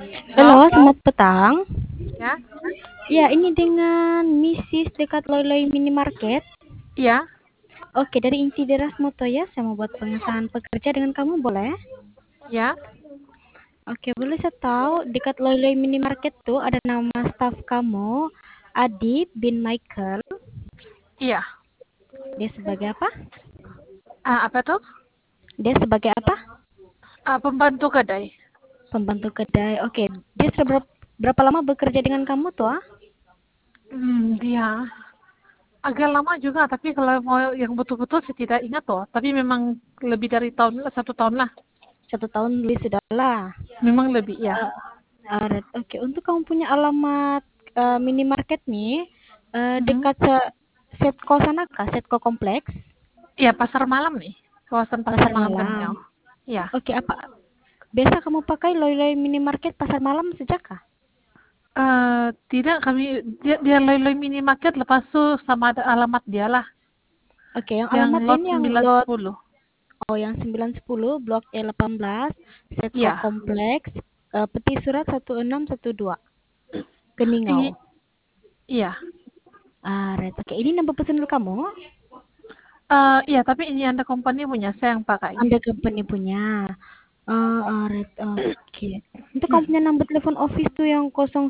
Halo, Halo, selamat petang. ya, Ya, ini dengan Mrs. dekat Loy Minimarket. iya, Oke, dari Inti Deras Motoya, saya mau buat pengesahan pekerja dengan kamu, boleh? ya, Oke, boleh saya tahu dekat Loy Minimarket tuh ada nama staf kamu, Adib bin Michael. iya. Dia sebagai apa? Apa tuh? Dia sebagai apa? Pembantu kedai. Pembantu kedai. Oke, dia sudah berapa lama bekerja dengan kamu tuh? Dia agak lama juga, tapi kalau mau yang betul-betul saya tidak ingat tuh. Tapi memang lebih dari 1 tahun lah. 1 tahun lebih sudah lah. Memang lebih, ya. Oke, untuk kamu punya alamat minimarket nih, Mhm. dekat Setco sana kah? Setco kompleks, Iya, pasar malam nih. Kawasan pasar pasar malam malam. Terminal. Iya. Oke, apa biasa kamu pakai Loy minimarket pasar malam sejak kah? Tidak, dia Loi minimarket lepas itu sama ada alamat dia lah. Oke, yang Yang alamat lot ini yang sembilan lot sepuluh. yang 910 Blok E18 Setco Iya. kompleks, Peti Surat 1612 Keningau. I- iya. Oke, ini nomor pesan kamu. Iya, tapi ini Anda company punya, saya yang pakai. Anda company punya. Alright, oke. Untuk kamu punya nomor telepon office tuh yang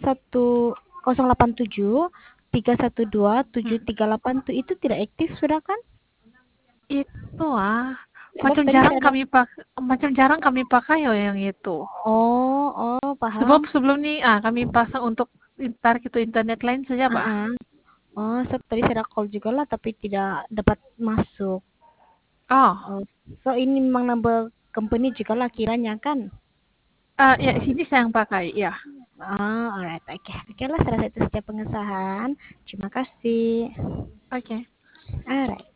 01087 312 Hmm. 738 tuh itu tidak aktif sudah kan? Itu Sebab tadi saya ada. macam jarang kami pakai ya yang itu. Paham. Sebab sebelum ini kami pasang untuk tarik itu internet lain saja, Pak. Ah, sebab tadi saya ada call juga lah tapi tidak dapat masuk. Oh, Oh, so ini memang nomor company juga lah kiranya kan? ya sini saya yang pakai, ya. Alright, oke. Oke lah, salah satu setiap pengesahan. Terima kasih. Oke. Alright.